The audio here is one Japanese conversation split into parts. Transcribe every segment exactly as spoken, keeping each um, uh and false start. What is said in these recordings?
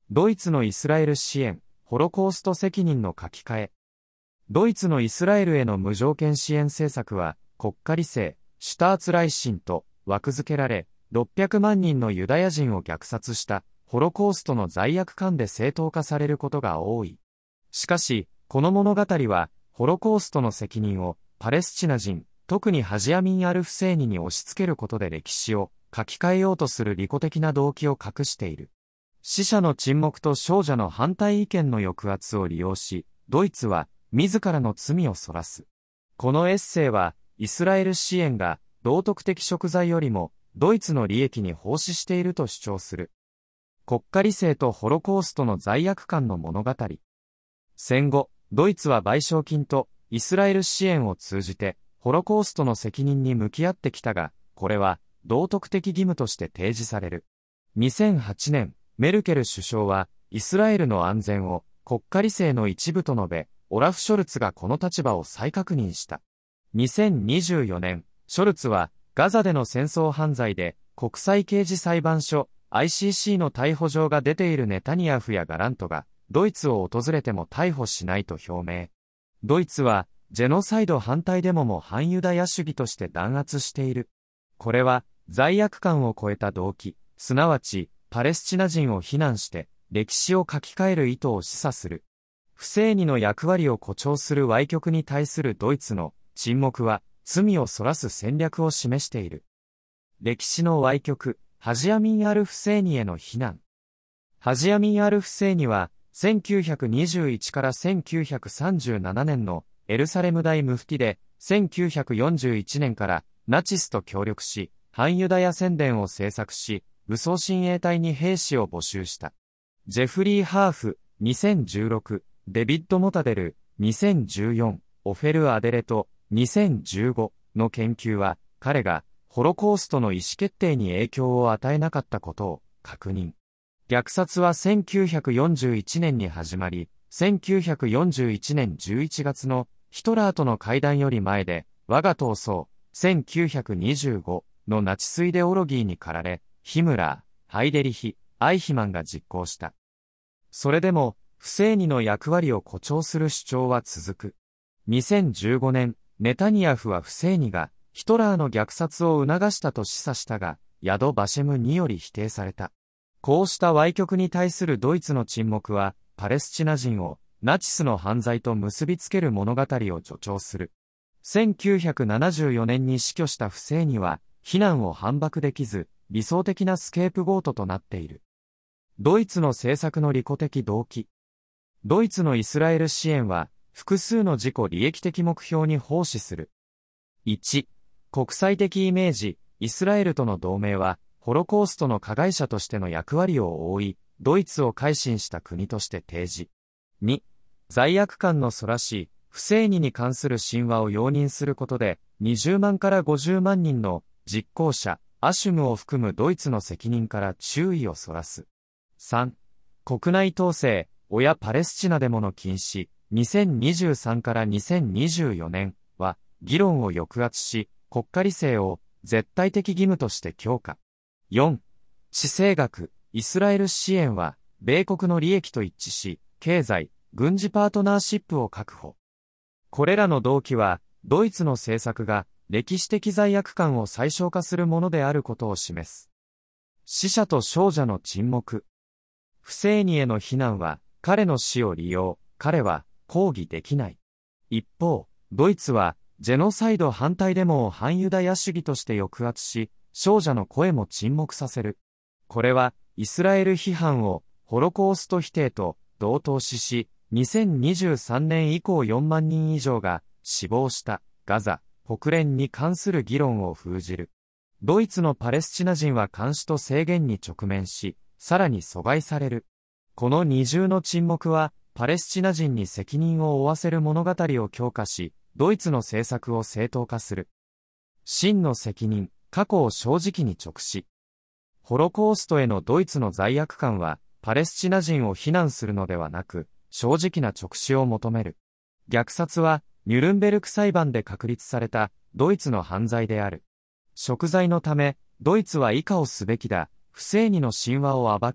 ドイツのイスラエル支援、ホロコースト責任の書き換え。ドイツのイスラエルへの無条件支援政策は、国家理性、シュターツライシンと枠付けられ、ろっぴゃくまんにんのユダヤ人を虐殺したホロコーストの罪悪感で正当化されることが多い。しかし、この物語は、ホロコーストの責任をパレスチナ人、特にハジアミン・アル・フセイニに押し付けることで歴史を書き換えようとする利己的な動機を隠している。死者の沈黙と少女の反対意見の抑圧を利用し、ドイツは自らの罪をそらす。このエッセイは、イスラエル支援が道徳的贖罪よりもドイツの利益に奉仕していると主張する。国家理性とホロコーストの罪悪感の物語。戦後、ドイツは賠償金とイスラエル支援を通じて、ホロコーストの責任に向き合ってきたが、これは道徳的義務として提示される。にせんはちねん、メルケル首相は、イスラエルの安全を国家理性の一部と述べ、オラフ・ショルツがこの立場を再確認した。にせんにじゅうよねん、ショルツは、ガザでの戦争犯罪で、国際刑事裁判所、アイシーシー の逮捕状が出ているネタニヤフやガラントが、ドイツを訪れても逮捕しないと表明。ドイツは、ジェノサイド反対デモも反ユダヤ主義として弾圧している。これは、罪悪感を超えた動機、すなわち、パレスチナ人を非難して、歴史を書き換える意図を示唆する。フセイニの役割を誇張する歪曲に対するドイツの沈黙は、罪をそらす戦略を示している。歴史の歪曲、ハジアミン・アル・フセイニへの非難。ハジアミン・アル・フセイニは、せんきゅうひゃくにじゅういちからせんきゅうひゃくさんじゅうななねんのエルサレム大ムフティで、せんきゅうひゃくよんじゅういちねんからナチスと協力し、反ユダヤ宣伝を制作し、武装親衛隊に兵士を募集した。ジェフリー・ハーフ、にせんじゅうろく、デビッド・モタデル、にせんじゅうよん、オフェル・アデレト、にせんじゅうごの研究は、彼がホロコーストの意思決定に影響を与えなかったことを確認。虐殺はせんきゅうひゃくよんじゅういちねんに始まり、せんきゅうひゃくよんじゅういちねんじゅういちがつのヒトラーとの会談より前で、我が闘争、せんきゅうひゃくにじゅうごのナチスイデオロギーに駆られ、ヒムラー、ハイデリヒ、アイヒマンが実行した。それでも、フセイニの役割を誇張する主張は続く。にせんじゅうごねん、ネタニヤフはフセイニがヒトラーの虐殺を促したと示唆したが、ヤド・バシェムにより否定された。こうした歪曲に対するドイツの沈黙は、パレスチナ人をナチスの犯罪と結びつける物語を助長する。せんきゅうひゃくななじゅうよねんに死去したフセイニは、非難を反駁できず、理想的なスケープゴートとなっている。ドイツの政策の利己的動機。ドイツのイスラエル支援は、複数の自己利益的目標に奉仕する。いち、国際的イメージ、イスラエルとの同盟は、ホロコーストの加害者としての役割を負い、ドイツを改心した国として提示。に、罪悪感のそらし、フセイニに関する神話を容認することで、にじゅうまんからごじゅうまんにんの実行者、アシュムを含むドイツの責任から注意をそらす。さん、国内統制、親パレスチナデモの禁止、にせんにじゅうさんからにせんにじゅうよねんは、議論を抑圧し、国家理性を絶対的義務として強化。よん、地政学、イスラエル支援は、米国の利益と一致し、経済、軍事パートナーシップを確保。これらの動機は、ドイツの政策が、歴史的罪悪感を最小化するものであることを示す。死者と少女の沈黙。フセイニへの非難は、彼の死を利用、彼は抗議できない。一方、ドイツは、ジェノサイド反対デモを反ユダヤ主義として抑圧し、少女の声も沈黙させる。これは、イスラエル批判を、ホロコースト否定と同等視し、にせんにじゅうさんねん以降よんまんにん以上が死亡したガザ、国連に関する議論を封じる。ドイツのパレスチナ人は監視と制限に直面し、さらに阻害される。この二重の沈黙は、パレスチナ人に責任を負わせる物語を強化し、ドイツの政策を正当化する。真の責任、過去を正直に直視。ホロコーストへのドイツの罪悪感は、パレスチナ人を非難するのではなく、正直な直視を求める。虐殺は、ニュルンベルク裁判で確立された、ドイツの犯罪である。贖罪のため、ドイツは以下をすべきだ。フセイニの神話を暴き、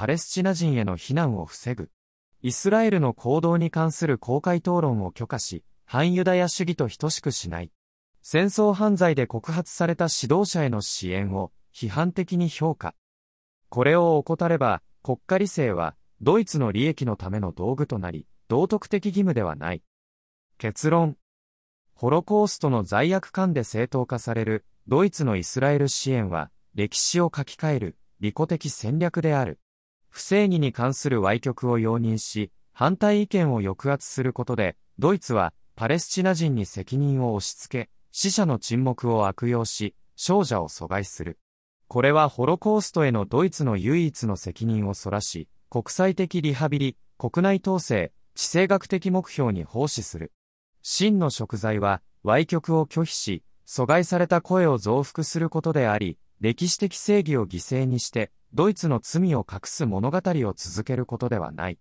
パレスチナ人への非難を防ぐ。イスラエルの行動に関する公開討論を許可し、反ユダヤ主義と等しくしない。戦争犯罪で告発された指導者への支援を批判的に評価。これを怠れば、国家理性はドイツの利益のための道具となり、道徳的義務ではない。結論。ホロコーストの罪悪感で正当化されるドイツのイスラエル支援は、歴史を書き換える利己的戦略である。不正義に関する歪曲を容認し、反対意見を抑圧することで、ドイツはパレスチナ人に責任を押し付け、死者の沈黙を悪用し、勝者を阻害する。これはホロコーストへのドイツの唯一の責任をそらし、国際的リハビリ、国内統制、地政学的目標に奉仕する。真の贖罪は、歪曲を拒否し、阻害された声を増幅することであり、歴史的正義を犠牲にして、ドイツの罪を隠す物語を続けることではない。